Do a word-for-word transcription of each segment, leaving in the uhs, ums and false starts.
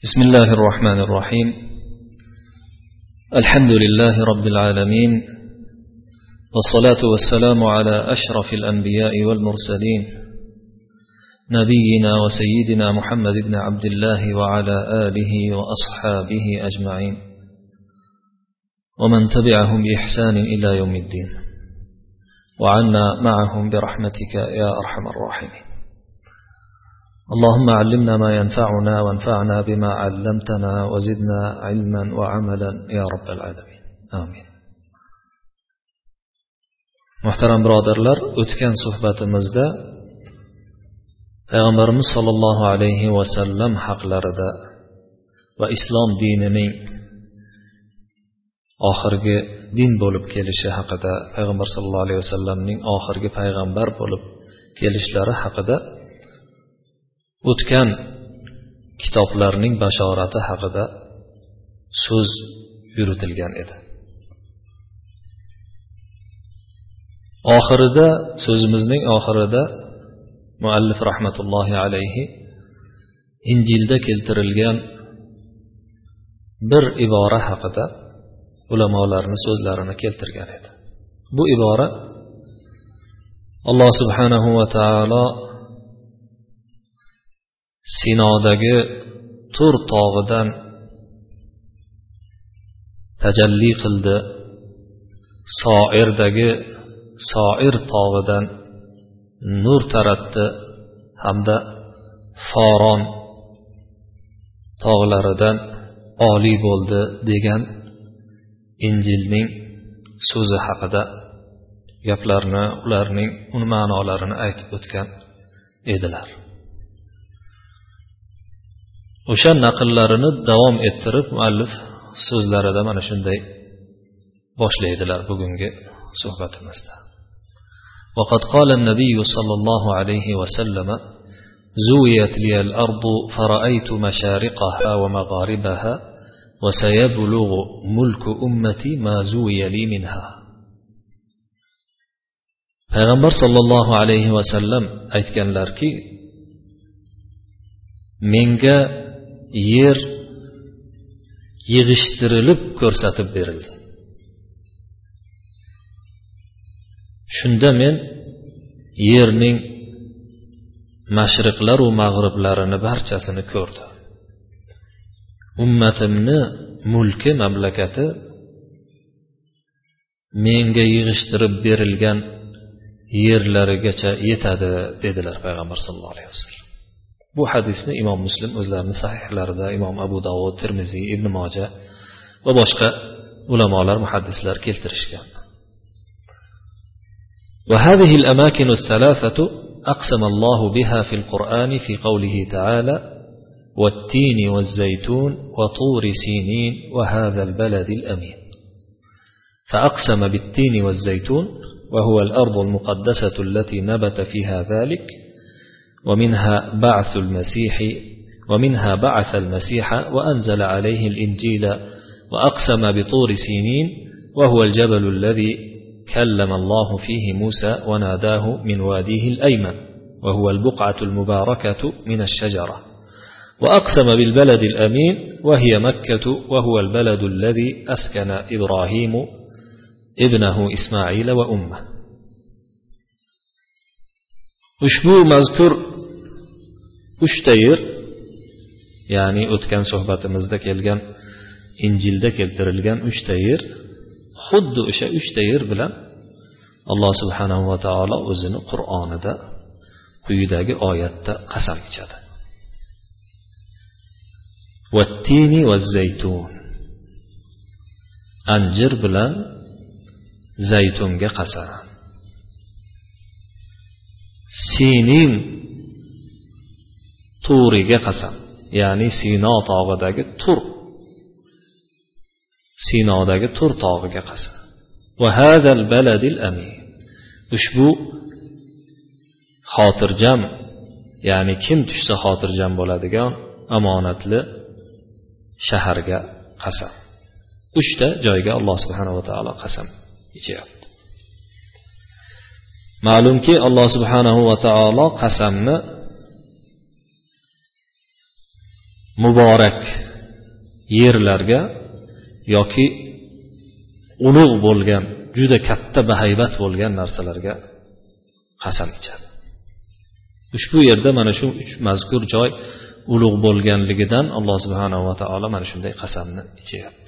بسم الله الرحمن الرحيم. الحمد لله رب العالمين، والصلاة والسلام على أشرف الأنبياء والمرسلين نبينا وسيدنا محمد بن عبد الله وعلى آله وأصحابه أجمعين ومن تبعهم بإحسان إلى يوم الدين، وعنا معهم برحمتك يا أرحم الراحمين. اللهم علمنا ما ينفعنا وانفعنا بما علمتنا وزدنا علما وعملا يا رب العالمين. آمين. Muhtaram birodarlar, o'tgan suhbatimizda Payg'ambarimiz sollallohu alayhi va sallam haqlarida va islom dinining oxirgi din bo'lib kelishi haqida, Payg'ambar sollallohu alayhi va sallamning oxirgi payg'ambar bo'lib kelishlari haqida, o'tgan kitoblarning bashorati haqida so'z yuritilgan edi. Oxirida, so'zimizning oxirida muallif rahmatullohi alayhi Injilda keltirilgan bir ibora haqida ulamolarning so'zlarini keltirgan edi. Bu ibora Alloh subhanahu va taolo Sinodagi Tur tog'idan tajalli qildi, Soirdagi Soir tog'idan nur taratdi hamda Foron tog'laridan oliy bo'ldi degan Injilning so'zi haqida gaplarni, ularning uni ma'nolarini aytib o'tgan edilar. O'sha naqllarini davom ettirib muallif so'zlarida mana shunday boshlaydilar bugungi suhbatimizda. وقد قال النبي صلى الله عليه وسلم: زويت لي الأرض فرأيت مشارقها ومغاربها وسيبلغ ملك أمتي ما زوي لي منها. Payg'ambar sollallohu alayhi va sallam aytganlarki, menga yer yig'ishtirilib ko'rsatib berildi. Shunda men yerning mashriqlar va mag'riblarini barchasini ko'rdim. Ummatimni mulki, mamlakati menga yig'ishtirib berilgan yerlarigacha yetadi dedilar Payg'ambar sollallohu alayhi vasallam. Bu hadisni Imom Muslim o'zlarining sahihlarida, Imom Abu Dovud, Tirmiziy, Ibn Moja va boshqa ulamolar, muhaddislar keltirishgan. وهذه الأماكن الثلاثة أقسم الله بها في القرآن في قوله تعالى: والتين والزيتون وطور سينين وهذا البلد الأمين. فأقسم بالتين والزيتون وهو الأرض المقدسة التي نبت فيها ذلك، ومنها بعث المسيح ومنها بعث المسيح وأنزل عليه الإنجيل. وأقسم بطور سينين وهو الجبل الذي كلم الله فيه موسى وناداه من واديه الأيمن، وهو البقعة المباركة من الشجرة. وأقسم بالبلد الأمين وهي مكة، وهو البلد الذي أسكن إبراهيم ابنه إسماعيل وأمه. ushbu mazkur uchta yer, ya'ni o'tgan suhbatimizda kelgan Injilda keltirilgan uchta yer, xuddi o'sha uchta yer bilan Alloh subhanahu va taolo o'zini Qur'onida quyidagi oyatda qasam ichadi. Vattini vazzaytun, anjir bilan zaytunga qasam. Sinin Turiga qasam, ya'ni Sino tog'idagi Tur, Sinodagi Tur tog'iga qasam. Va hadal baladil amin, ushbu xotirjam, ya'ni kim tushsa xotirjam bo'ladigan omonatli shaharga qasam. Uchta joyga Alloh subhanahu va taolo qasam ichyapti. Ma'lumki, Alloh subhanahu va taolo qasamni muborak yerlarga yoki ulug' bo'lgan, juda katta bahaybat bo'lgan narsalarga qasam ichadi. Ushbu yerda mana shu uch mazkur joy ulug' bo'lganligidan Alloh subhanahu va taolo mana shunday qasamni ichyapti.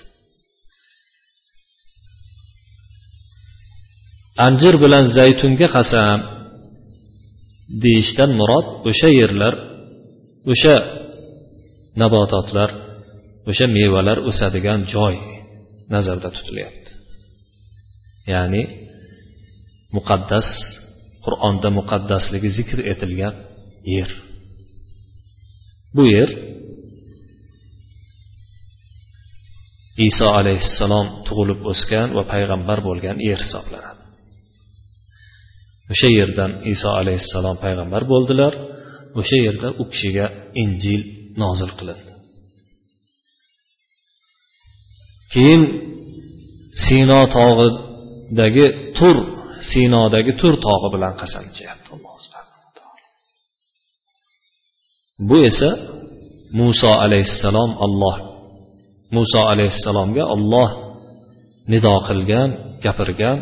Anjir bilan zaytunga qasam deyishdan murod o'sha yerlar, o'sha nabototlar, o'sha mevalar o'sadigan joy nazarda tutilyapti. Ya'ni muqaddas, Qur'onda muqaddasligi zikr etilgan yer. Bu yer Iso alayhissalom tug'ilib o'sgan va payg'ambar bo'lgan yer hisoblanadi. O'sha yerdan Iso alayhissalom payg'ambar bo'ldilar. O'sha yerda u kishiga Injil nozil qilindi. Keyin Sino tog'idagi Tur, Sinodagi Tur tog'i bilan qasam ichyapti Alloh subhanahu va taolo. Bu esa Muso alayhissalom Alloh Muso alayhissalomga Alloh nido qilgan, gapirgan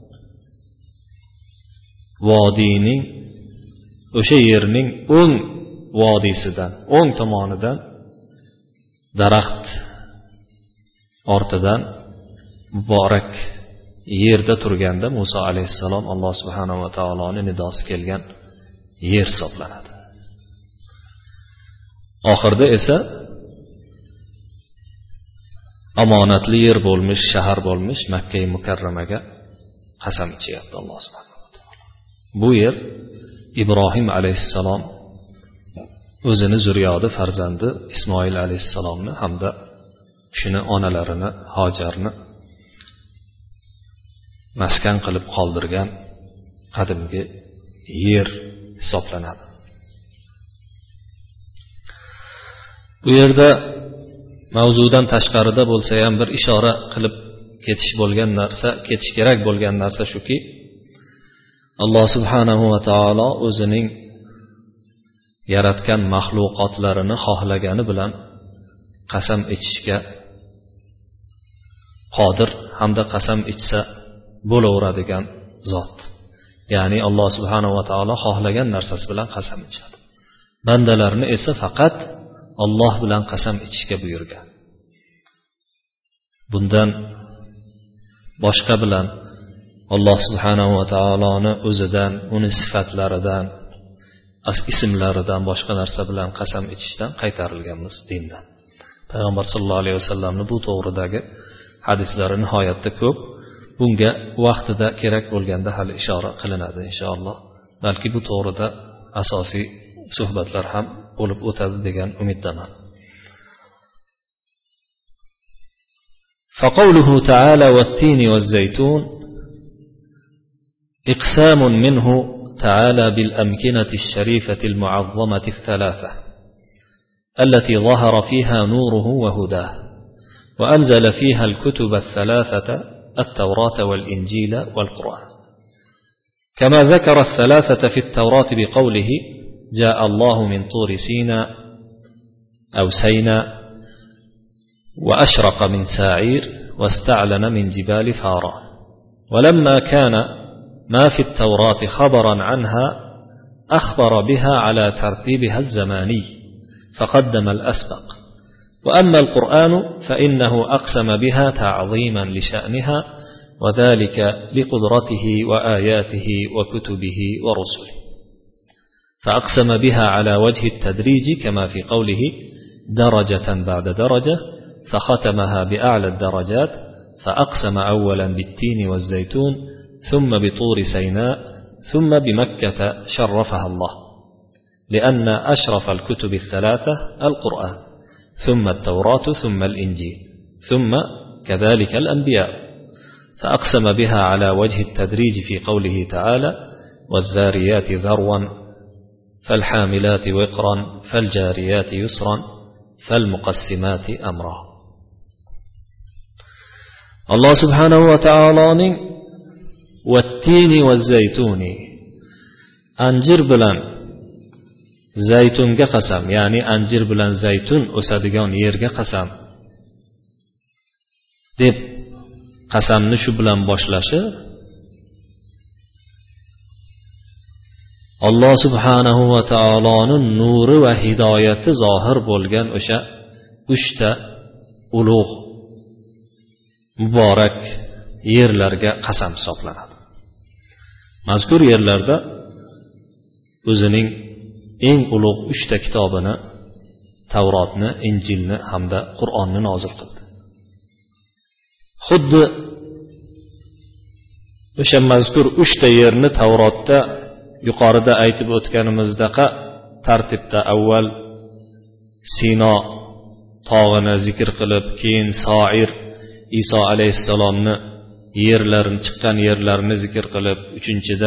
vodiyning, o'sha yerning o'ng vodiysidan, o'ng tomonidan daraxt ortidan muborak yerda turganda Muso alayhissalom Alloh subhanahu va taoloning nidosi kelgan yer hisoblanadi. Oxirida esa omonatli yer bo'lmish, shahar bo'lmish Makka-i Mukarramaga qasam ichyapti Alloh subhanahu va taolo. Bu yer Ibrohim alayhissalom o'zini zurriyodi farzandi Ismoil alayhissalomni hamda shuni onalarini Hojarni maskan qilib qoldirgan qadimgi yer hisoblanadi. Bu yerda mavzudan tashqarida bo'lsa ham bir ishora qilib ketish bo'lgan narsa, ketish kerak bo'lgan narsa shuki, Alloh subhanahu va taolo o'zining yaratgan maxluqotlarini xohlagani bilan qasam ichishga qodir hamda qasam ichsa bo'laveradigan zot. Ya'ni Alloh subhanahu va taolo xohlagan narsasi bilan qasam ichadi. Bandalarni esa faqat Alloh bilan qasam ichishga buyurgan. Bundan boshqa bilan Alloh subhanahu va taoloni o'zidan, uni sifatlaridan, ismlaridan boshqa narsa bilan qasam ichishdan qaytarilganmiz dindan. Payg'ambar sollallohu alayhi vasallamning bu to'g'ridagi hadislari nihoyatda ko'p. Bunga vaqtida kerak bo'lganda hali ishora qilinadi inshaalloh. Balki bu to'g'rida asosiy suhbatlar ham bo'lib o'tadi degan umiddaman. فقوله تعالى والتين والزيتون إقسام منه تعالى بالأمكنة الشريفة المعظمة الثلاثة التي ظهر فيها نوره وهداه وأنزل فيها الكتب الثلاثة التوراة والإنجيل والقرآن، كما ذكر الثلاثة في التوراة بقوله جاء الله من طور سيناء أو سيناء وأشرق من ساعير واستعلن من جبال فاران. ولما كان ما في التوراة خبرا عنها أخبر بها على ترتيبها الزماني فقدم الأسبق. وأما القرآن فإنه أقسم بها تعظيما لشأنها وذلك لقدرته وآياته وكتبه ورسله، فأقسم بها على وجه التدريج كما في قوله درجة بعد درجة، فختمها بأعلى الدرجات، فأقسم أولا بالتين والزيتون ثم بطور سيناء ثم بمكة شرفها الله، لأن أشرف الكتب الثلاثة القرآن ثم التوراة ثم الإنجيل ثم كذلك الأنبياء، فأقسم بها على وجه التدريج في قوله تعالى والذاريات ذروا فالحاملات وقرا فالجاريات يسرا فالمقسمات أمرا. الله سبحانه وتعالى والتين والزيتون أنجر بلان zaytunga qasam, ya'ni anjir bilan zaytun o'sadigan yerga qasam deb qasamni shu bilan boshlashi Alloh subhanahu va taoloning nuri va hidoyati zohir bo'lgan o'sha uchta ulug' muborak yerlarga qasam hisoblanadi. Mazkur yerlarda o'zining eng ulug' uchta kitobini, Tavrotni, Injilni hamda Qur'onni nozil qildi. Xuddi o'sha mazkur uchta yerni Tavrotda yuqorida aytib o'tganimizdaqa tartibda avval Sino tog'ini zikr qilib, keyin Soir Iso alayhissalomni yerlarini chiqqan yerlarini zikr qilib, uchinchida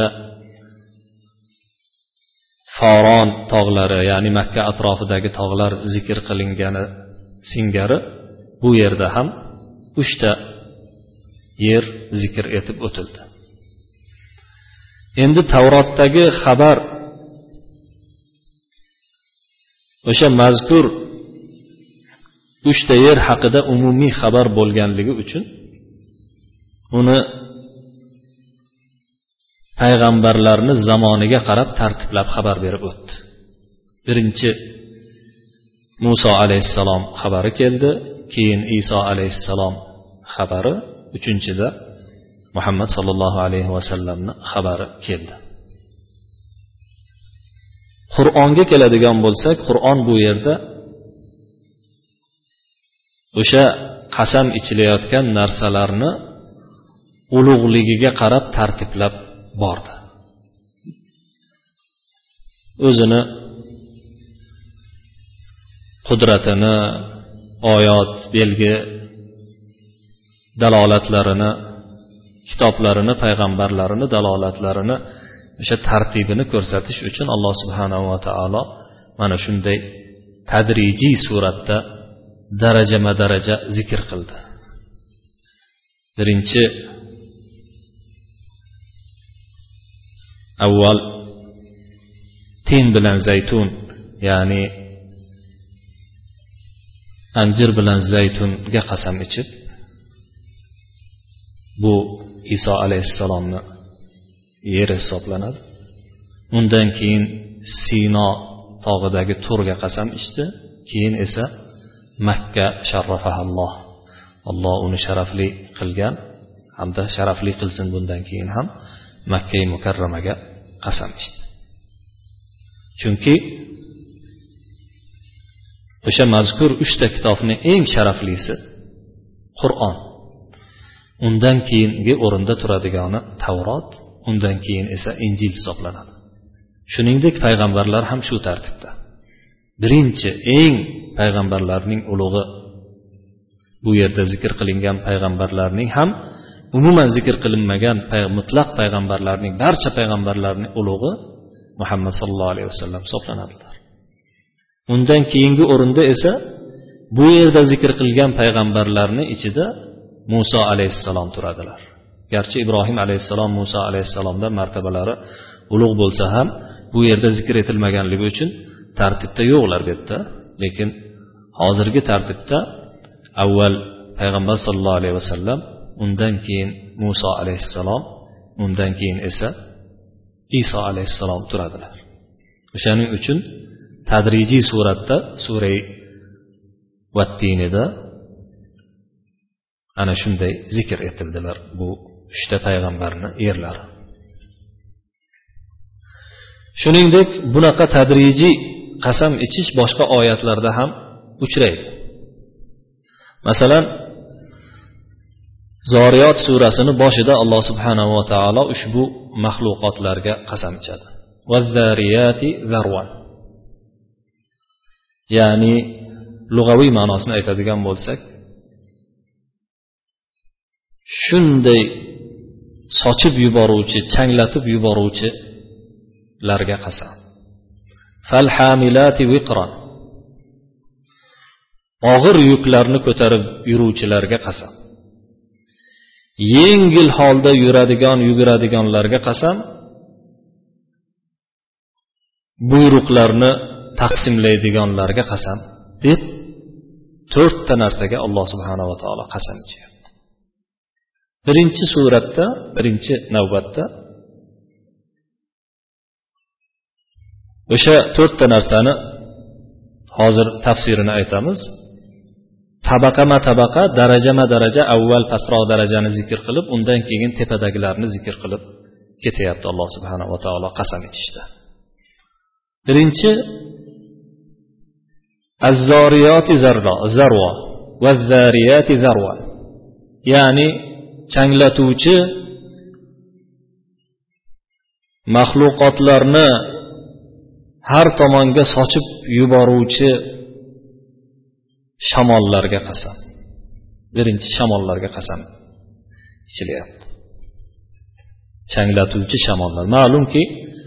Faron tog'lari, ya'ni Makka atrofidagi tog'lar zikr qilingani singari bu yerda ham uchta yer zikr etib o'tildi. Endi Tavrotdagi xabar o'sha mazkur uchta yer haqida umumiy xabar bo'lganligi uchun uni payg'ambarlarni zamoniga qarab tartiblab xabar berib o'tdi. Birinchi Muso alayhissalom xabari keldi, keyin Iso alayhissalom xabari, uchinchida Muhammad sallallohu alayhi va sallamning xabari keldi. Qur'onga keladigan bo'lsak, Qur'on bu yerda o'sha qasam ichilayotgan narsalarni ulug'ligiga qarab tartiblab bordi. O'zini qudratini, oyat, belgi, dalolatlarini, kitoblarini, payg'ambarlarini, dalolatlarini, o'sha tartibini ko'rsatish uchun Alloh subhanahu va taolo mana shunday tadrijiy suratda darajama-daraja zikr qildi. Birinchi avval tin bilan zaytun, ya'ni anjir bilan zaytunga qasam ichib, bu Iso alayhissalomni yeri hisoblanadi. Undan keyin Sino tog'idagi Turga qasam ichdi, keyin esa Makka sharrafahalloh, Alloh uni sharafli qilgan hamda sharafli qilsin bundan keyin ham Makka mukarramaga qasam ichdi. Chunki o'sha mazkur uchta kitobning eng sharaflisi Qur'on. Undan keyingi o'rinda turadigani Tavrot, undan keyin esa Injil hisoblanadi. Shuningdek payg'ambarlar ham shu tartibda. Birinchi eng payg'ambarlarning ulug'i bu yerda zikr qilingan payg'ambarlarning ham umuman zikr qilinmagan mutlaq payg'ambarlarning barcha payg'ambarlarning ulug'i Muhammad sallallohu alayhi vasallam hisoblanadilar. Undan keyingi o'rinda esa bu yerda zikr qilgan payg'ambarlarning ichida Muso alayhissalom turadilar. Garchi Ibrohim alayhissalom, Muso alayhissalomdan martabalari ulug' bo'lsa ham bu yerda zikr etilmaganligi uchun tartibda yo'qlar bu yerda, lekin hozirgi tartibda avval payg'ambar sallallohu alayhi vasallam, undan keyin Muso alayhissalom, undan keyin esa Iso alayhissalom turadilar. O'shaning uchun tadrijiy suratda sura Vattinida ana shunday zikr etildilar bu uchta payg'ambarning yerlari. Shuningdek, bunaqa tadrijiy qasam ichish boshqa oyatlarda ham uchraydi. Masalan, Zoriyot surasini boshida Alloh subhanahu va taolo ushbu mahluqotlarga qasam ichadi. Vazzariyati zarwan. Ya'ni lug'aviy ma'nosini aytadigan bo'lsak, shunday sochib yuboruvchi, changlatib yuboruvchilarga qasam. Falhamilati wiqran. Og'ir yuklarni ko'tarib yuruvchilarga qasam. Yengil holda yuradigan, yuguradiganlarga qasam. Buyruqlarni taqsimlaydiganlarga qasam deb to'rtta narsaga Alloh subhanahu va taolo qasam ichayapti. Birinchi suratda, birinchi navbatda o'sha to'rtta narsani hozir tafsirini aytamiz. Tabaqama tabaqa, darajama daraja, avval pastroq darajani zikr qilib, undan keyin tepadagilarni zikr qilib ketyapti Alloh subhanahu va taolo qasam ichishda. Birinchi az-zariyati zarra, zarwa va az-zariyati zarwa. Ya'ni changlatuvchi mahluqotlarni har tomonga sochib yuboruvchi shamollarga qasam. Birinchi shamollarga qasam ichilyapti. Changlatuvchi shamollar. Ma'lumki,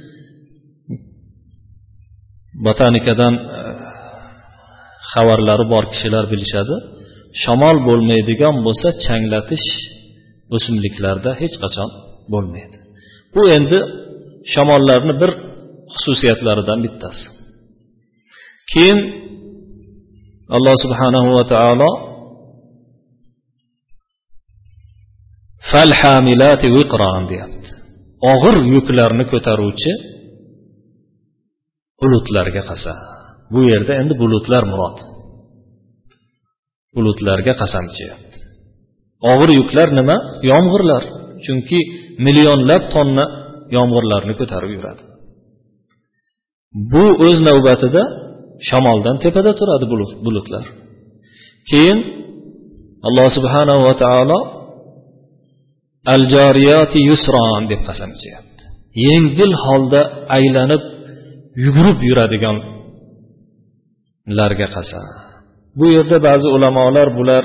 botanikadan xabarlari bor kishilar bilishadi. Shamol bo'lmaydigan bo'lsa, changlatish o'simliklarda hech qachon bo'lmaydi. Bu endi shamollarning bir xususiyatlaridan bittasi. Keyin Alloh subhanahu va taolo fal hamilati wiqran deyapti. Og'ir yuklarni ko'taruvchi bulutlarga qasam. Bu yerda endi bulutlar murod. Bulutlarga qasam ichayapti. Og'ir yuklar nima? Yomg'irlar. Chunki millionlab tonna yomg'irlarni ko'tarib yuradi. Bu o'z navbatida shamoldan tepada turadi bulutlar. Keyin Alloh subhanahu va taolo al-jariyati yusran deb qasam ichayapti. Yengil holda aylanib yugurib yuradiganlarga qasam. Bu yerda ba'zi ulamolar bular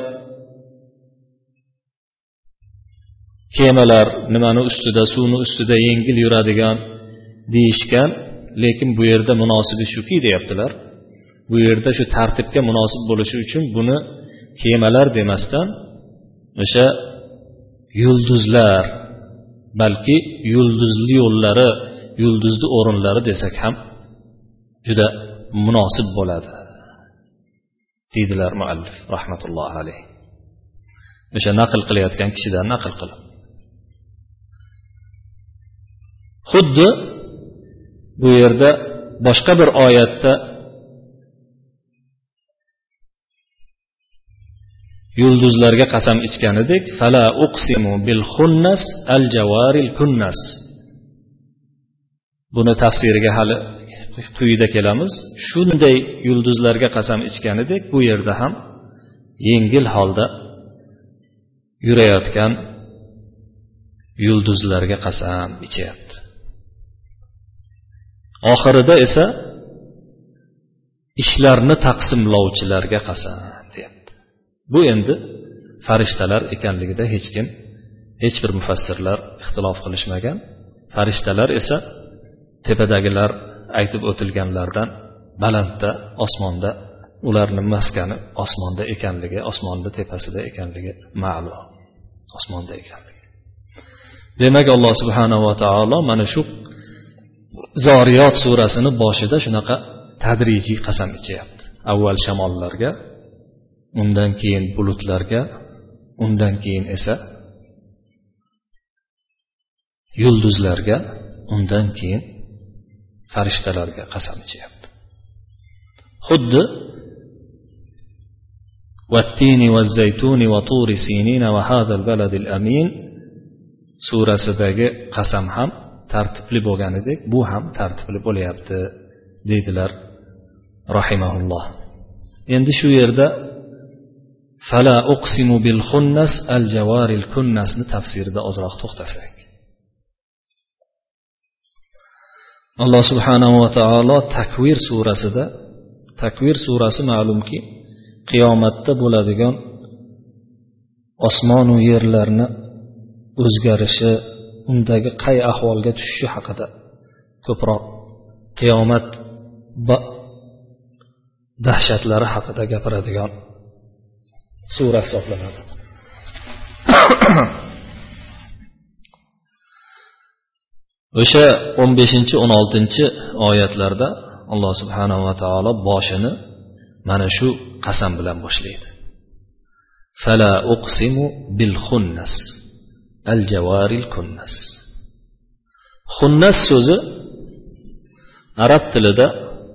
kemalar nimani ustida, suvni ustida yengil yuradigan deyishgan, lekin bu yerda munosibi shuki deyaptilar. Bu yerda shu tartibga munosib bo'lishi uchun buni kemalar demasdan o'sha yulduzlar, balki yulduzli yo'llari, yulduzli o'rinlari desak ham juda munosib bo'ladi, deydilar muallif rahmatullohi alayh. O'sha naql qilayotgan kishidan naql qilib. Xuddi bu yerda boshqa bir oyatda yulduzlarga qasam ichganidek, fala uqsimu bil khunnas al jawaril kunnas. Buni tafsiriga hali quyida kelamiz. Shunday yulduzlarga qasam ichganidek, bu yerda ham yengil holda yurayotgan yulduzlarga qasam ichyapti. Oxirida esa ishlarni taqsimlovchilarga qasam deyapti. Bu endi farishtalar ekanligida hech kim, hech bir mufassirlar ixtilof qilishmagan. Farishtalar esa tepadagilar aytib o'tilganlardan balandda, osmonda, ularning maskani osmonda ekanligi, osmonda tepasida ekanligi ma'lum. Osmonda ekanligi. Demak, Alloh subhanahu va taolo mana shu Zoriyot surasini boshida shunaqa tadrijiy qasam ichyapti. Avval shamollarga, undan keyin bulutlarga, undan keyin esa yulduzlarga, undan keyin farishtalarga qasam ichyapti. Xuddi vattini vazzaytuni va turi sinina va hadal baladil amin surasidagi qasam ham tartibli bo'lganidek, bu ham tartibli bo'lyapti, deydilar rahimahulloh. Endi shu yerda fala uqsimu bil khunnas al jawaril kunnasni tafsirida ozroq to'xtasak. Alloh subhanahu va taolo Takvir surasida, Takvir surasi ma'lumki qiyomatda bo'ladigan osmon va yerlarni o'zgarishi, undagi qay ahvolga tushishi haqida ko'proq qiyomat dahshatlari haqida gapiradigan sura hisoblanadi. O'sha o'n beshinchi o'n oltinchi oyatlarda Alloh subhanahu va taolo boshini mana shu qasam bilan boshlaydi. Fala uqsimu bil khunnas al jawaril kunnas. Xunnas so'zi arab tilida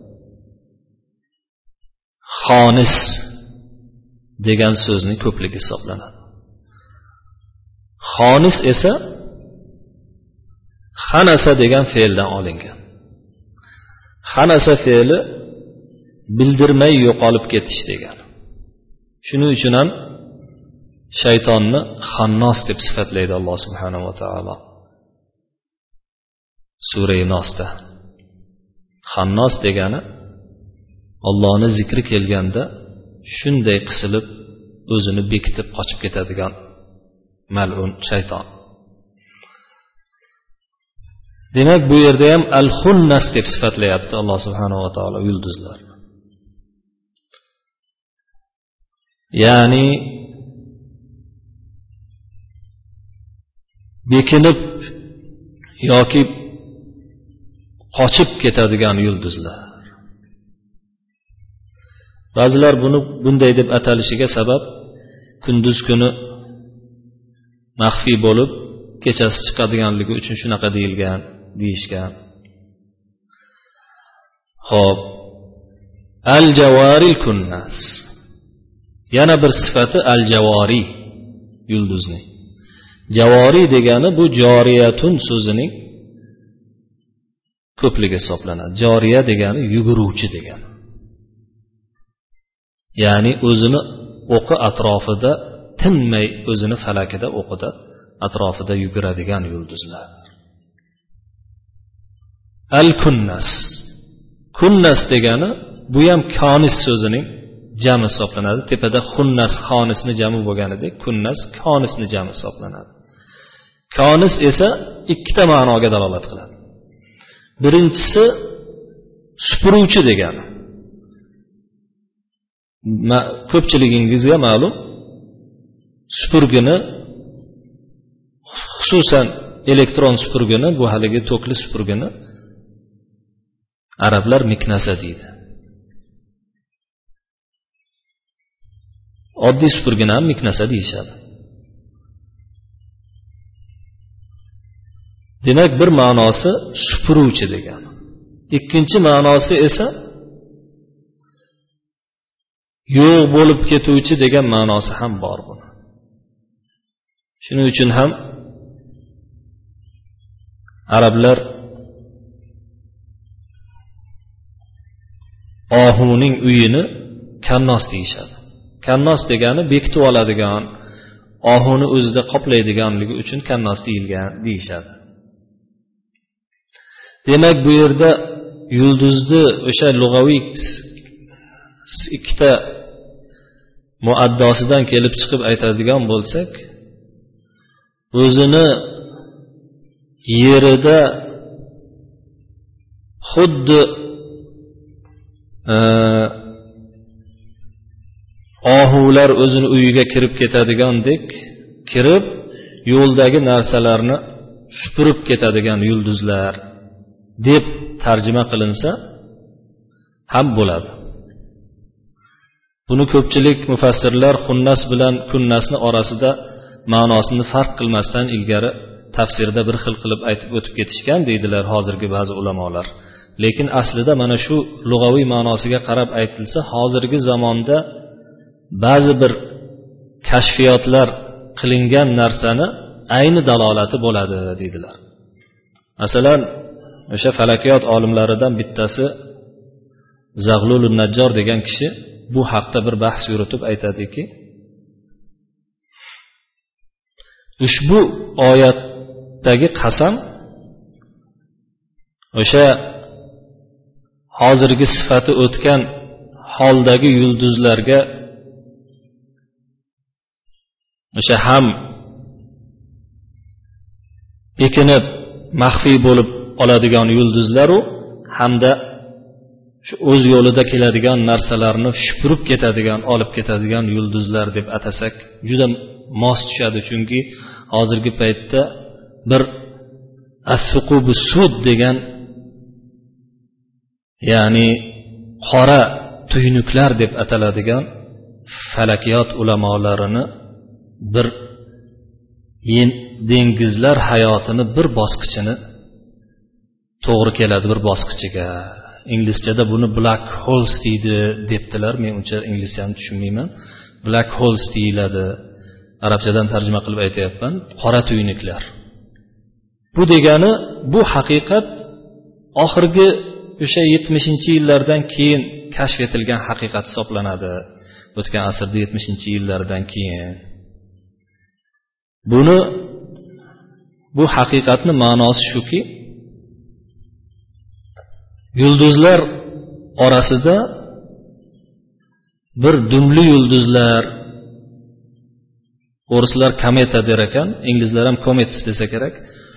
xonis degan so'zning ko'pligi hisoblanadi. Xonis esa xanasa degan fe'ldan olingan. Xanasa fe'li bildirmay yo'qolib ketish degani. Shuning uchun ham shaytonni xannos deb sifatlaydi Alloh subhanahu va taolo. Sura-i Nosda xannos degani Allohning zikri kelganda shunday qisilib o'zini bekitib qochib ketadigan mal'un shayton. Demak, bu yerda ham al-xunnas deb sifatlayapti Alloh subhanahu va taolo yulduzlar. Ya'ni bekinib yoki qochib ketadigan yulduzlar. Ba'zilar buni bunday deb atalishiga sabab kunduz kuni maxfiy bo'lib kechasi chiqadiganligi uchun shunaqa deyilgan deyishgan. Xo'p, al-jawaril kunnas. Yana bir sifati al-javari yulduzning. Javari degani bu joriyatun so'zining ko'pligi hisoblanadi. Joriya degani yuguruvchi degani. Ya'ni o'zini o'qi atrofida tinmay o'zini falakida o'qida atrofida yuguradigan yulduzlar. Al-kunnas. Kunnas degani bu ham konis so'zining jami hisoblanadi. Tepada xunnas xonisni jami bo'lganidek, kunnas konisni jami hisoblanadi. Konis esa ikkita ma'noga dalolat qiladi. Birinchisi supuruvchi degani. Ko'pchiligingizga ma'lum, supurgini, xususan elektron supurgini, bu haligi tokli supurgini arablar miknasa deydi. Oddiy supurgini ham miknasa deyishadi. Demak, bir ma'nosi supuruvchi degani. Ikkinchi ma'nosi esa yo'q bo'lib ketuvchi degan ma'nosi ham bor buni. Shuning uchun ham arablar ohuning uyini kannos deyishadi. Kannos degani bekitib oladigan, ohuni o'zida qoplaydiganligi uchun kannos deyilgan deyishadi. Demak, bu yerda yulduzni o'sha lug'aviy ikkita muaddosidan kelib chiqib aytadigan bo'lsak, o'zini yerida xuddi e, ohular o'zini uyiga kirib ketadigandek kirib yo'ldagi narsalarni supurib ketadigan yulduzlar deb tarjima qilinsa ham bo'ladi. Buni ko'pchilik mufassirlar xunnas bilan kunnasni orasida ma'nosini farq qilmasdan ilgari tafsirda bir xil qilib aytib o'tib ketishgan deydilar hozirgi ba'zi ulamolar. Lekin aslida mana shu lug'aviy ma'nosiga qarab aytilsa, hozirgi zamonda ba'zi bir kashfiyotlar qilingan narsani ayni dalolati bo'ladi deydilar. Masalan, o'sha falakiyot olimlaridan bittasi Zag'lulun Najjor degan kishi bu haqda bir bahs yuritib aytadiki, ushbu oyatdagi qasam o'sha hozirgi sifati o'tgan holdagi yulduzlarga o'sha ham bekinib maxfiy bo'lib oladigan yulduzlaru hamda shu o'z yo'lida keladigan narsalarni shupurib ketadigan, olib ketadigan yulduzlar deb atasak juda mos tushadi. Chunki hozirgi paytda bir as-suqubus sud degan ya'ni qora tuynuklar deb ataladigan falakiyot ulamolarini bir dengizlar hayotini bir bosqichini to'g'ri keladi bir bosqichiga. Inglizchada buni black holes deydi debdilar. Men uncha inglizchani tushunmayman. Black holes deyiladi. Arabchadan tarjima qilib aytayapman. Qora tuynuklar. Bu degani bu haqiqat oxirgi o'sha yetmishinchi yillardan keyin kashf etilgan haqiqat hisoblanadi. O'tgan asrda yetmishinchi yillardan keyin. Buni bu haqiqatning ma'nosi shuki, yulduzlar orasida bir dumli yulduzlar, o'rislar kometa der ekan, inglizlar ham comets desa kerak.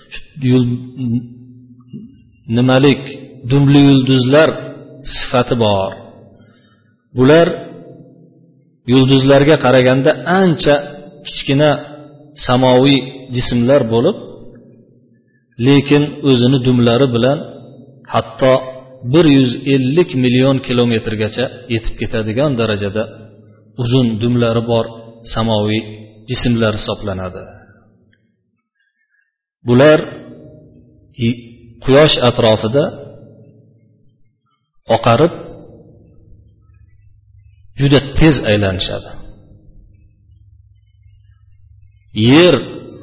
Nimalik dumli yulduzlar sifati bor. Bular yulduzlarga qaraganda ancha kichkina samoviy jismlar bo'lib, lekin o'zini dumlari bilan hatto bir yuz ellik million kilometrgacha yetib ketadigan darajada uzun dumlari bor samoviy jismlar hisoblanadi. Bular quyosh atrofida oqarib juda tez aylanishadi. Yer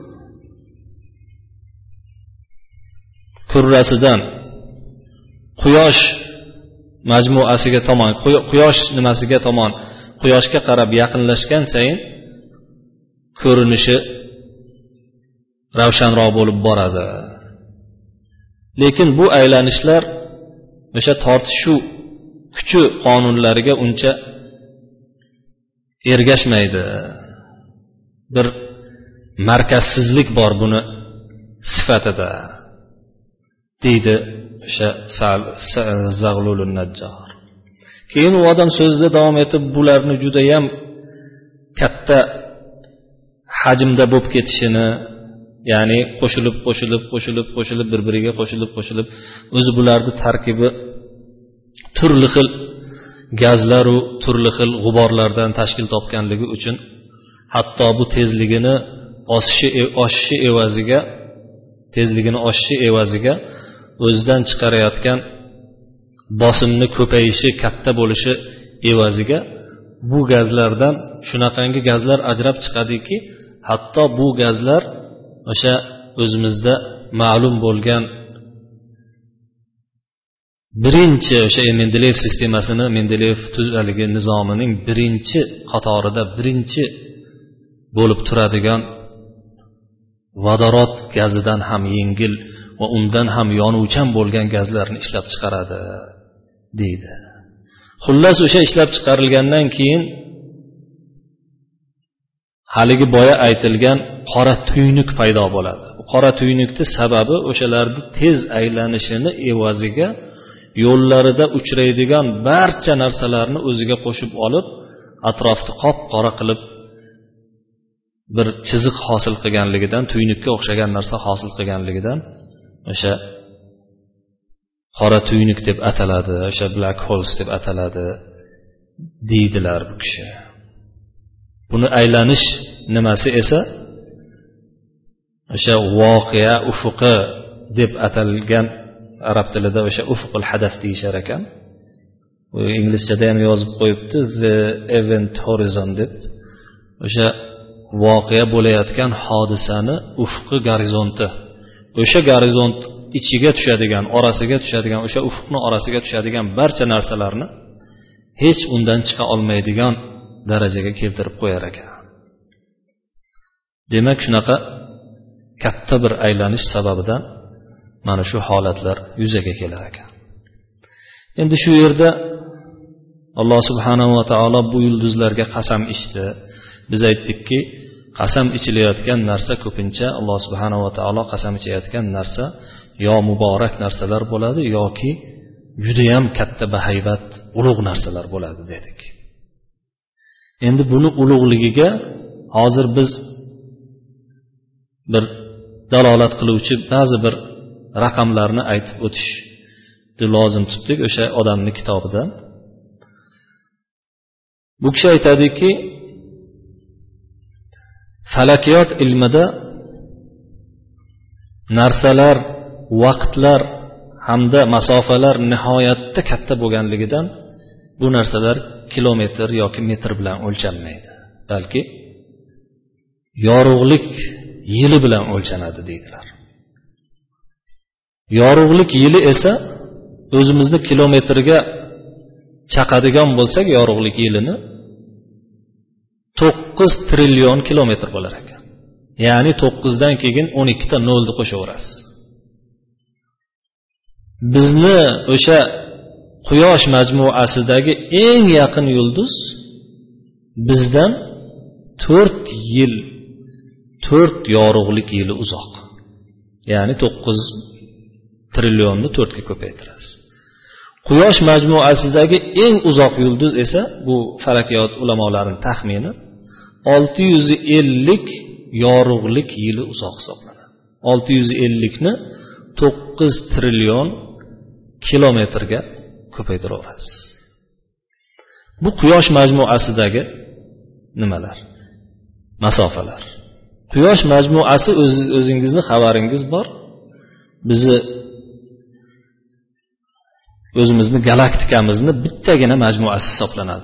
kurrasidan quyosh majmuasiga tomon, quyosh nimasiga tomon, quyoshga qarab yaqinlashgan sayin ko'rinishi ravshanroq bo'lib boradi. Lekin bu aylanishlar o'sha tortishuv kuchi qonunlariga uncha ergashmaydi. Bir markazsizlik bor buni sifatida, deydi o'sha Zag'lulun Najjar. Keyin u odam so'zida davom etib, bularni juda ham katta hajmda bo'lib ketishini, ya'ni qo'shilib qo'shilib qo'shilib qo'shilib bir-biriga qo'shilib qo'shilib o'zi bularning tarkibi turli xil gazlar va turli xil g'uborlardan tashkil topganligi uchun hatto bu tezligini oshishi oshishi evaziga tezligini oshishi evaziga o'zidan chiqarayotgan bosimni ko'payishi, katta bo'lishi evaziga bu gazlardan shunaqangi gazlar ajrab chiqadiki, hatto bu gazlar o'sha o'zimizda ma'lum bo'lgan birinchi o'sha Mendeleyev sistemasini, Mendeleyev tuzaligi nizomining birinchi qatorida birinchi bo'lib turadigan vodorod gazidan ham yengil va undan ham yonuvchan bo'lgan gazlarni ishlab chiqaradi deydi. Xullas o'sha ishlab chiqarilgandan keyin haligi boya aytilgan qora tuynuk paydo bo'ladi. Bu qora tuynukning sababi o'shalarning tez aylanishini evaziga yo'llarida uchraydigan barcha narsalarni o'ziga qo'shib olib, atrofni qop-qora qilib bir chiziq hosil qilganligidan, tuynukka o'xshagan narsa hosil qilganligidan o'sha qora tuynuk deb ataladi, o'sha black holes deb ataladi deydilar bu kishi. Buni aylanish nimasi esa o'sha voqea ufuqi deb atalgan, arab tilida o'sha ufuqul hadath deyishar ekan. U inglizchada ham yozib qo'yibdi, the event horizon deb. O'sha voqea bo'layotgan hodisani ufqi gorizonti. O'sha gorizont ichiga tushadigan, orasiga tushadigan, o'sha ufqni orasiga tushadigan barcha narsalarni hech undan chiqa olmaydigan darajaga keltirib qo'yar ekan. Demak, shunaqa katta bir aylanish sababidan mana shu holatlar yuzaga kelar ekan. Endi shu yerda Alloh subhanahu va taolo bu yulduzlarga qasam ichdi. Biz aytdikki, qasam ichilayotgan narsa ko'pincha Alloh subhanahu va taolo qasam ichayotgan narsa yo muborak narsalar bo'ladi yoki juda ham katta bahaybat, ulug' narsalar bo'ladi dedik. Endi buni ulug'ligiga hozir biz bir dalolat qiluvchi ba'zi bir raqamlarni aytib o'tish lozim tutdik o'sha odamning kitobidan. Bu kishi aytadiki, falakiyot ilmida narsalar, vaqtlar hamda masofalar nihoyatda katta bo'lganligidan bu narsalar kilometr yoki metr bilan o'lchanmaydi, balki yorug'lik yili bilan o'lchanadi deydilar. Yorug'lik yili esa o'zimizni kilometrga chaqadigan bo'lsak, yorug'lik yilini to'qqiz trillion kilometr bo'lar ekan. Ya'ni to'qqizdan keyin o'n ikkita nolni qo'shaverasiz. Bizni o'sha Quyosh majmuasidagi eng yaqin yulduz bizdan to'rt yil, to'rt yorug'lik yili uzoq. Ya'ni to'qqiz trillionni to'rtga ko'paytirasiz. Quyosh majmuasidagi eng uzoq yulduz esa, bu falakiyot ulamolarining taxmini, olti yuz ellik yorug'lik yili uzoq hisoblanadi. olti yuz ellik ni to'qqiz trillion kilometrga ko'paytiraverasiz. Bu Quyosh majmuasidagi nimalar? Masofalar. Quyosh majmuasi o'z, o'zingizni xabaringiz bor. Bizni o'zimizni galaktikamizni bittagina majmuasi hisoblanadi.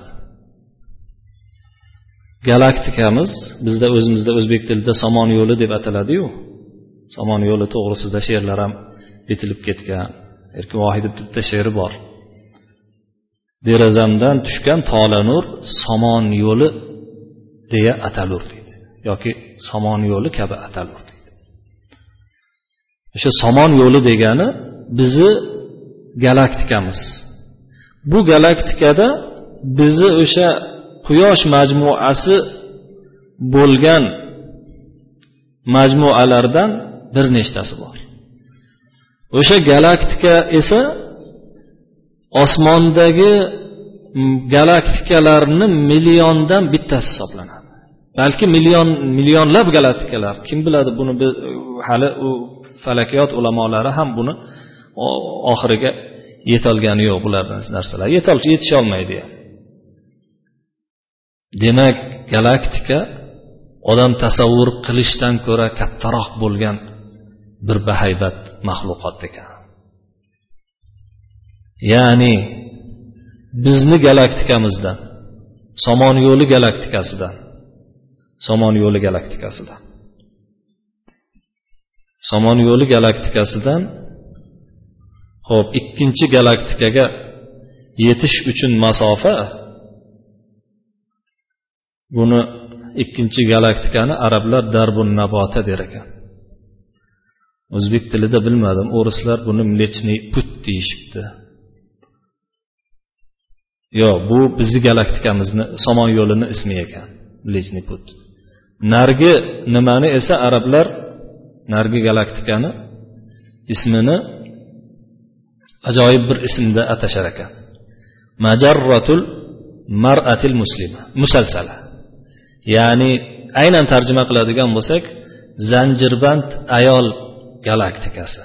Galaktikamiz bizda o'zimizda o'zbek tilida Somon yo'li deb ataladi-yu. Somon yo'li to'g'risida she'rlar ham bitilib ketgan. Erkin Vohidov bitta she'ri bor. Derazamdan tushgan tola nur Somon yo'li deya atalur deydi. Yoki Somon yo'li kabi atalur deydi. O'sha Somon yo'li degani bizi galaktikamiz. Bu galaktikada bizi o'sha Quyosh majmuasi bo'lgan majmualardan bir nechtasi bor. O'sha galaktika esa osmondagi galaktikalarning milliondan bittasi hisoblanadi. Balki million millionlab galaktikalar, kim biladi, buni hali u falakiyot ulamolari ham buni oxiriga yetolgani yo'q bulardan narsalar. Yetolchi yetisha olmaydi ham. Demak, galaktika odam tasavvur qilishdan ko'ra kattaroq bo'lgan bir bahaybat maxluqot ekan. Ya'ni bizni galaktikamizdan, Somon yo'li galaktikasidan, Somon yo'li galaktikasidan, Somon yo'li galaktikasidan Xo'p, ikkinchi galaktikaga yetish uchun masofa, buni ikkinchi galaktikani arablar Darbun Nabota der ekan. O'zbek tilida bilmadim, o'rislar buni Mlechniy put deyishibdi. Yo'q, bu bizning galaktikamizni, Somon yo'lini ismi ekan, Mlechniy put. Nargi nimani esa arablar nargi galaktikani ismini ajoyib bir ismda atashar ekan. Majarratul mar'atil muslima, musalsala. Ya'ni aynan tarjima qiladigan bo'lsak, zanjirband ayol galaktikasi.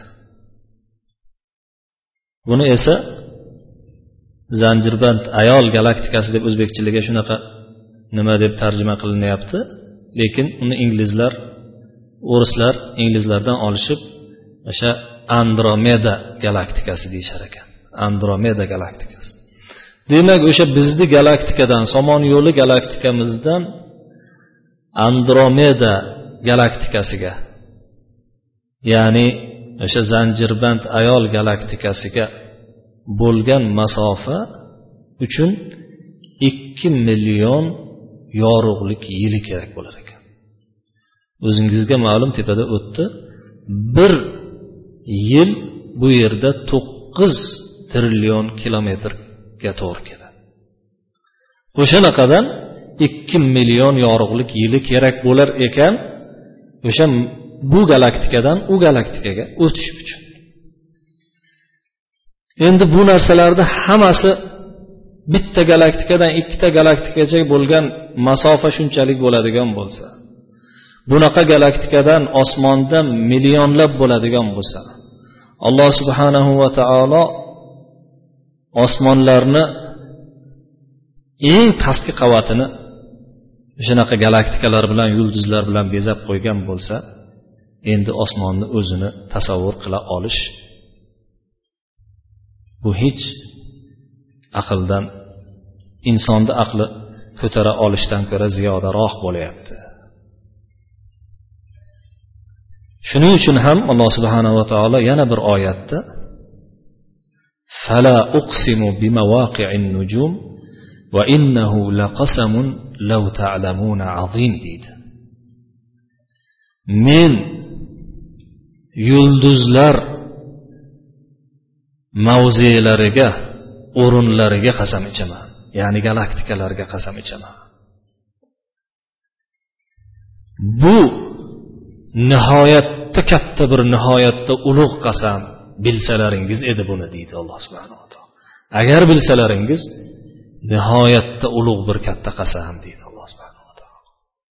Buni esa zanjirband ayol galaktikasi deb o'zbekchalarga shunaqa nima deb tarjima qilinyapti, lekin uni inglizlar, o'rislar inglizlardan olishib o'sha Andromeda galaktikasi deyishar ekan. Andromeda galaktikasi. Demak, o'sha bizning galaktikadan, Somon yo'li galaktikamizdan Andromeda galaktikasiga, ya'ni o'sha zanjirband ayol galaktikasiga bo'lgan masofa uchun ikki million yorug'lik yili kerak bo'lar ekan. O'zingizga ma'lum, tepada o'tdi. Bir yil bu yerda to'qqiz trillion kilometrga to'g'ri keladi. O'shanaqadan ikki million yorug'lik yili kerak bo'lar ekan, o'sha bu galaktikadan u galaktikaga o'tish uchun. Endi bu narsalarda hammasi bitta galaktikadan ikkita galaktikaga bo'lgan masofa shunchalik bo'ladigan bo'lsa, bunaqa galaktikadan osmonda millionlab bo'ladigan bo'lsa, Alloh subhanahu va taolo osmonlarni eng pastki qavatini shunaqa galaktikalar bilan, yulduzlar bilan bezab qo'ygan bo'lsa, endi osmonni o'zini tasavvur qila olish bu hech aqldan, insonni aqli ko'tara olishdan ko'ra ziyodaroq bo'layapti. Shuning uchun ham Alloh subhanahu va taolo yana bir oyatda fala uqsimu bimawaqi'in nujum va innahu laqasamun law ta'lamuna azim deydi. Men yulduzlar mavzelariga, o'rinlariga qasam ichaman, ya'ni galaktikalarga qasam ichaman. Bu nihoyatda katta bir, nihoyatda ulug' qasam, bilsalaringiz edi buni deydi Alloh subhanahu va taolo. Agar bilsalaringiz nihoyatda ulug' bir katta qasam deydi Alloh subhanahu va taolo.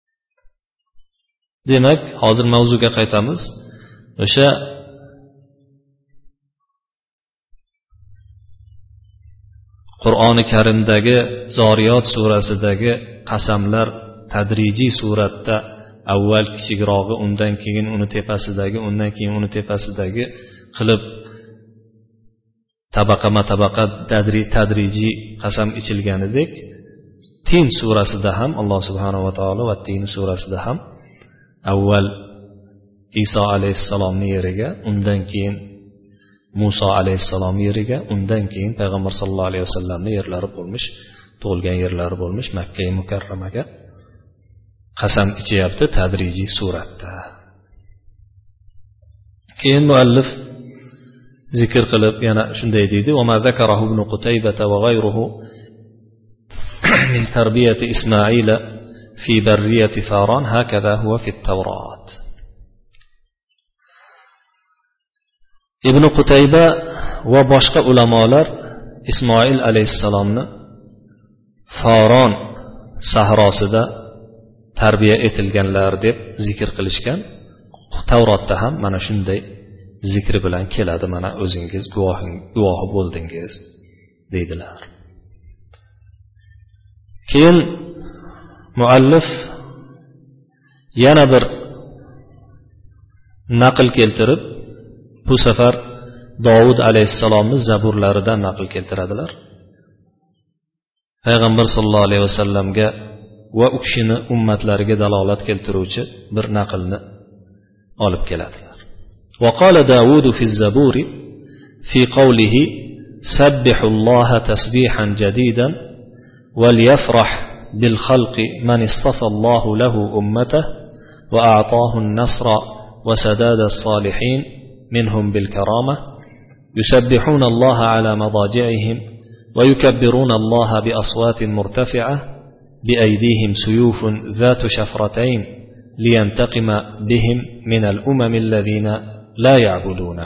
Demak, hozir mavzuga qaytamiz. O'sha Qur'oni Karimdagi Zoriyot surasidagi qasamlar tadrijiy suratda avval kichikrog'i, undan keyin uni tepasidagi, undan keyin uni tepasidagi qilib tabaqama tabaqa tadrijiy qasam ichilganidek, Tin surasida ham Alloh subhanahu va taolo va Tin surasida ham avval Iso alayhissalomning yeriga, undan keyin Muso alayhissalom yeriga, undan keyin payg'ambar sollallohu alayhi vasallamning yerlari bo'lmish, tug'ilgan yerlari bo'lmish Makka mukarramaga qasam ichyapti tadrijiy suratda. Keyin muallif zikr qilib yana shunday deydi: "Va ma zakarahu ibn Qutaybah va ghayruhu min tarbiyati Ismoila fi barriyati Faran hakaza huwa fi at-Tawrat." Ibn Qutayba va boshqa ulamolar Ismoil alayhissalomni Faron sahrosida tarbiya etilganlar deb zikr qilishgan. Tavrotda ham mana shunday zikri bilan keladi, mana o'zingiz guvohi bo'ldingiz deydilar. Keyin muallif yana bir naql keltirib, bu safar Davud alayhissalomning zaburlaridan naql keltiradilar. Payg'ambar sollallohu alayhi vasallamga va u kishini ummatlariga dalolat keltiruvchi bir naqlni olib keladilar. Va qala Davud fi az-Zabur fi qawlihi sabbihu Alloha tasbihan jadidan wal yafrah bil khalqi man istafa Allahu lahu ummatahu wa a'tahu an-nasra wa sadada as-salihin منهم بالكرامة يسبحون الله على مضاجعهم ويكبرون الله بأصوات مرتفعة بأيديهم سيوف ذات شفرتين لينتقم بهم من الأمم الذين لا يعبدونه.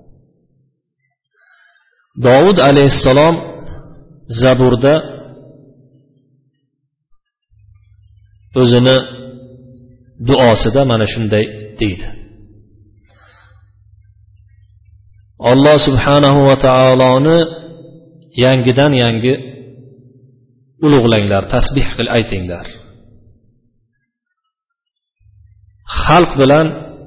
داود عليه السلام زبوردا o'zini duosida mana shunday deydi: Alloh subhanahu va taoloni yangidan yangi ulug'langlar, tasbih qil aytinglar. Xalq bilan,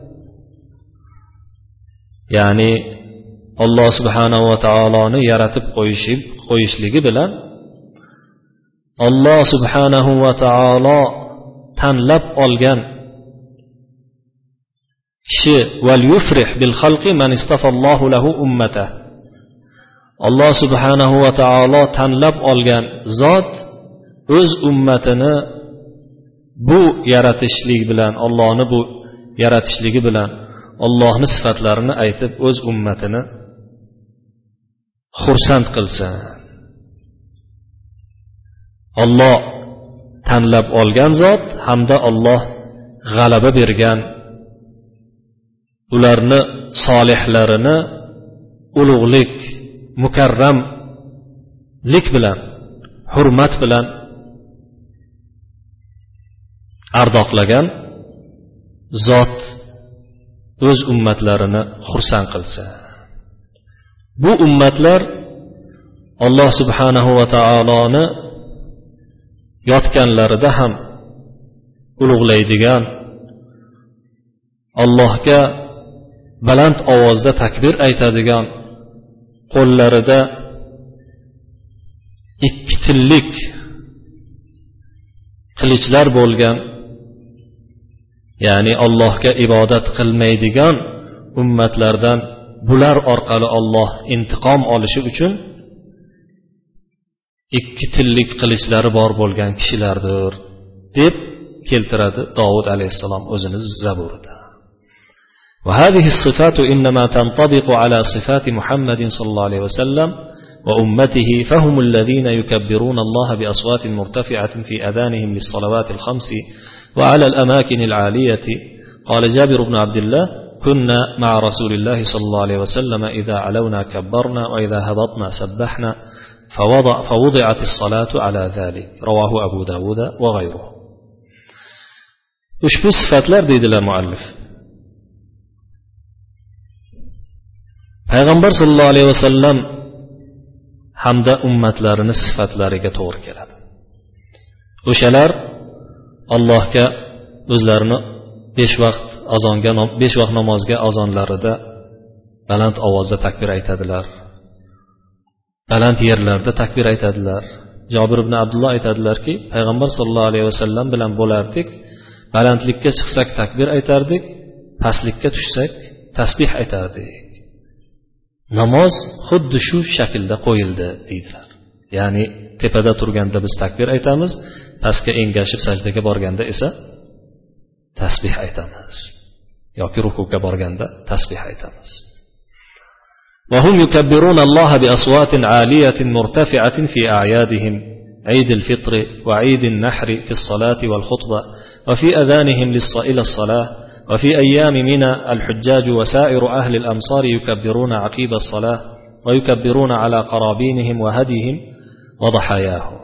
ya'ni Alloh subhanahu va taoloni yaratib qo'yishib qo'yishligi bilan Alloh subhanahu va taolo tanlab olgan kishi val yufrih bil xalqi man istafallohu lahu ummata. Alloh subhanahu va taolo tanlab olgan zot o'z ummatini bu yaratishlik bilan, Allohni bu yaratishligi bilan, Allohning sifatlarini aytib o'z ummatini xursand qilsin. Alloh tanlab olgan zot hamda Alloh g'alaba bergan, ularni solihlarini ulug'lik, mukarramlik bilan, hurmat bilan ardoqlagan zot o'z ummatlarini xursand qilsa. Bu ummatlar Alloh subhanahu va taoloni yotganlarida ham ulug'laydigan, Allohga baland ovozda takbir aytadigan, qo'llarida ikki tillik qilichlar bo'lgan, ya'ni Allohga ibodat qilmaydigan ummatlardan bular orqali Alloh intiqom olishi uchun ikki tillik qilichlari bor bo'lgan kishilardir deb keltiradi Davud alayhissalom o'zining zaburida. وهذه الصفات إنما تنطبق على صفات محمد صلى الله عليه وسلم وأمته فهم الذين يكبرون الله بأصوات مرتفعة في أذانهم للصلوات الخمس وعلى الأماكن العالية. قال جابر بن عبد الله: كنا مع رسول الله صلى الله عليه وسلم إذا علونا كبرنا وإذا هبطنا سبحنا فوضع فوضعت الصلاة على ذلك. رواه أبو داود وغيره. ushbu sifatlar deydilar muallif, payg'ambar sollallohu alayhi vasallam hamda ummatlarini sifatlariga to'g'ri keladi. O'shalar Allohga o'zlarini besh vaqt azonga besh vaqt namozga azonlarida baland ovozda takbir aytadilar. Baland yerlarda takbir aytadilar. Jabir ibn Abdullah aytadilarki, payg'ambar sollallohu alayhi vasallam bilan bo'lardik, balandlikka chiqsak takbir aytardik, pastlikka tushsak tasbih aytardik. Namoz xuddi shu shaklda qo'yildi deydilar. Ya'ni tepada turganda biz takbir aytamiz, pastga engashib sajdaga borganda esa tasbih aytamiz, yoki rukuga borganda tasbih aytamiz. وهم يكبرون الله بأصوات عالية مرتفعة في أعيادهم عيد الفطر وعيد النحر في الصلاة والخطبة وفي أذانهم إلى الصلاة وفي أيام منى الحجاج وسائر أهل الأمصار يكبرون عقيب الصلاة ويكبرون على قرابينهم وهديهم وضحاياهم.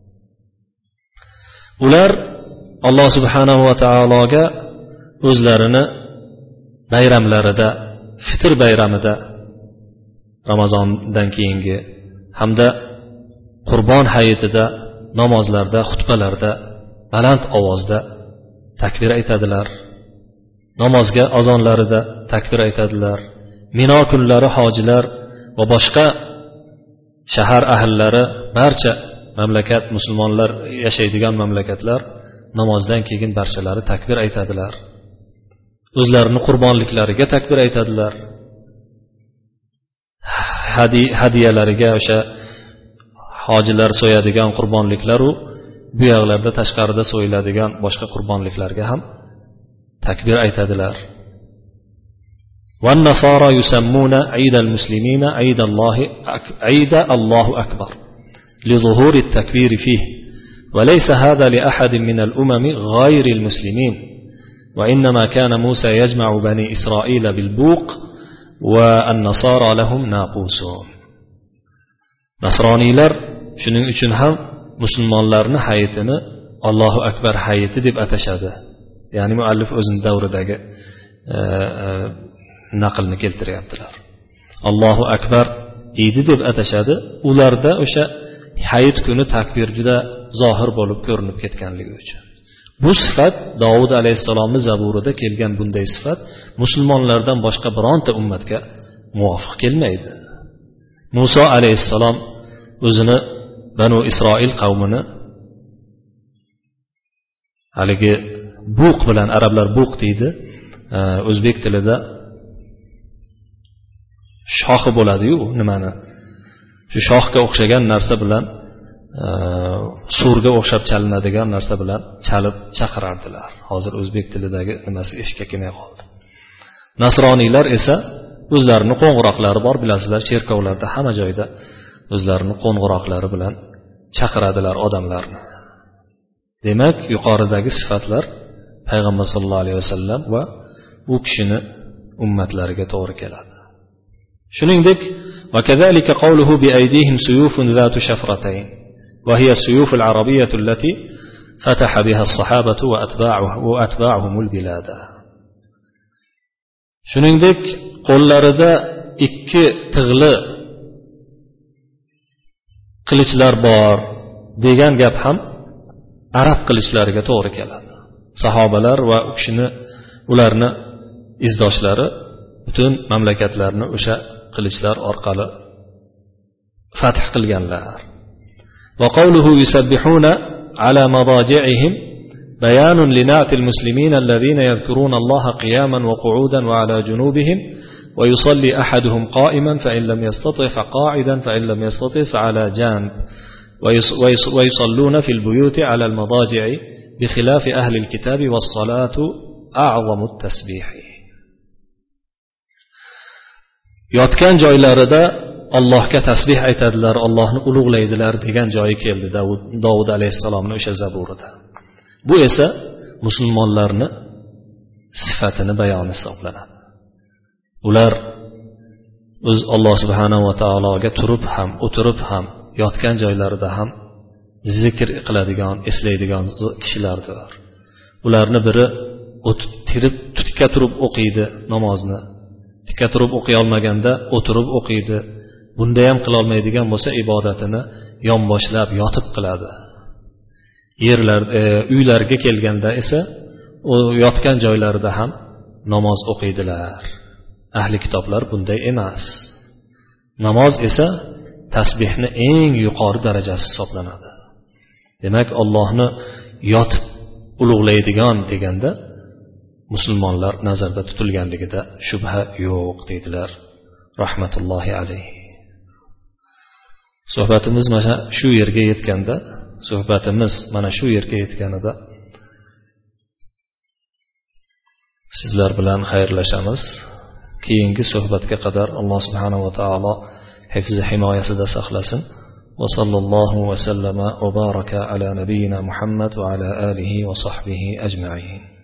ular Alloh subhanahu va taologa o'zlarini bayramlarida, fitr bayramida, Ramazondan keyingi hamda Qurbon hayitida, namozlarda, xutbalarda baland ovozda takbir aytadilar. Namozga azonlarida takbir aytadilar. Mino kunlari hojilar va boshqa shahar ahllari, barcha mamlakat musulmonlar yashaydigan mamlakatlar namozdan keyin barchalari takbir aytadilar. O'zlarining qurbonliklariga takbir aytadilar. Hadiyalariga, o'sha hojilar so'yadigan qurbonliklar u bu yoqlarda tashqarida so'yiladigan boshqa qurbonliklarga ham takbir aytadilar. والنصارى يسمون عيد المسلمين عيد الله عيد الله أكبر لظهور التكبير فيه، وليس هذا لأحد من الأمم غير المسلمين، وإنما كان موسى يجمع بني إسرائيل بالبوق والنصارى لهم ناقوسون. nasroniylar shuning uchun ham musulmonlarning hayitini Allohu akbar hayiti deb atashadi. Ya'ni muallif o'zining davridagi e, e, naqlni keltiryaptilar. Allohu akbar idi deb atashadi. Ularda o'sha hayit kuni takbir juda zohir bo'lib ko'rinib ketganligi uchun. Bu sifat Davud alayhissalomning zaburida kelgan bunday sifat musulmonlardan boshqa bironta ummatga muvofiq kelmaydi. Musa alayhissalom o'zini Banu Isroil qavmini haligi buq bilan, arablar buq deydi, o'zbek tilida shoxi bo'ladi-yu, nimani? Shu shoxga o'xshagan narsa bilan, surga o'xshab chalinadigan narsa bilan chalib chaqirardilar. Hozir o'zbek tilidagi nimasi esga kelmay qoldi. Nasroniylar esa o'zlarining qo'ng'iroqlari bor, bilasizlar, cherkovlarda hamma joyda o'zlarining qo'ng'iroqlari bilan chaqiradilar odamlarni. Demak, yuqoridagi sifatlar payg'ambar sollallohu alayhi vasallam va u kishini ummatlariga to'g'ri keladi. Shuningdek, وكذلك قوله بأيديهم سيوف ذات شفرتين وهي السيوف العربية التي فتح بها الصحابة وأتباعهم البلاد. Shuningdek, qo'llarida ikki tig'li qilichlar bor degan gap ham arab qilichlariga to'g'ri keladi. Sahobalar va u kishini ularni izdoshlari butun mamlakatlarni o'sha qilichlar orqali fath qilganlar. Va qawluhu yusabbihuna ala madaji'ihim bayanun li na'til muslimin alladhina yadhkuruna Allaha qiyaman wa qu'udan wa ala junubihim wa yusalli ahaduhum qa'iman fa in lam yastati' fa qa'idan fa in lam yastati' fa ala janb wa yusalluna fil buyuti ala al madaji'i bi khilafi ahli al kitabi was salatu a'zamu at tasbih. Yotgan joylarida Allohga tasbih aytadilar, Allohni ulug'laydilar degan joyi keldi Davud alayhisalomning o'sha zaburida. Bu esa musulmonlarning sifatini bayoni hisoblanadi. Ular o'z Alloh subhanahu va taologa turib ham, o'tirib ham, yotgan joylarida ham zikr qiladigan, eslaydigan kishilardir. Ularni biri tirib tutga turib o'qiydi namozni. Tikka turib o'qiy olmaganda o'tirib o'qiydi. Bunda ham qila olmaydigan bo'lsa ibodatini yonboshlab yotib qiladi. Yerlar, e, uylarga kelganda esa u yotgan joylarida ham namoz o'qiydilar. Ahli kitoblar bunday emas. Namoz esa tasbihni eng yuqori darajasi hisoblanadi. Demak, Allohni yotib ulug'laydigan deganda musulmonlar nazarda tutilganligida shubha yo'q deydilar rahmatullohi alayhi. Suhbatimiz mana shu yerga yetganda, suhbatimiz mana shu yerga yetganida sizlar bilan xayrlashamiz. Keyingi suhbatga qadar Alloh subhanahu va taolo hifzi himoyasida saqlasin. Va sallallohu va sallama va baraka ala nabiyyina Muhammad va ala alihi va sahbihi ajma'in.